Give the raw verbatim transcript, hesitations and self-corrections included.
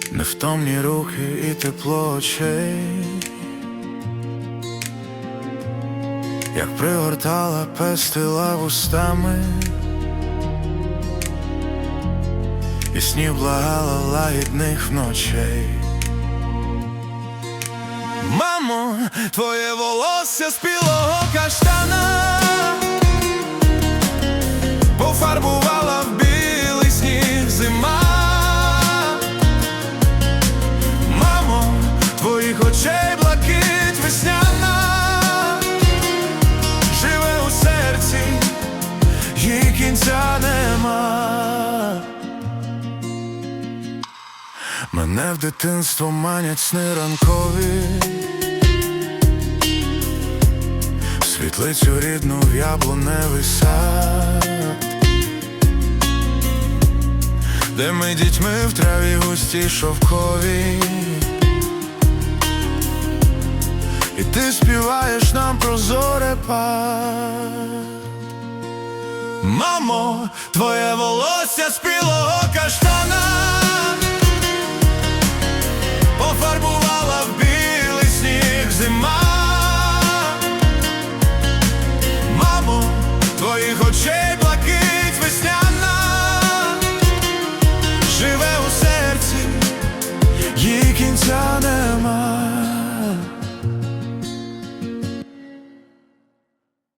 невтомні руки і тепло очей, як пригортала, пестила вустами, і снів благала лагідних ночей. Мамо, твоє волосся спілого каштана пофарбувала в білий сніг зима. Мамо, твоїх очей блакить весняна живе у серці, їй кінця нема. Мене в дитинство манять сни ранкові, в світлицю рідну, в яблуневий сад, де ми дітьми в траві густій шовковій, і ти співаєш нам про зорепад. Мамо, твоє волосся спілого каштану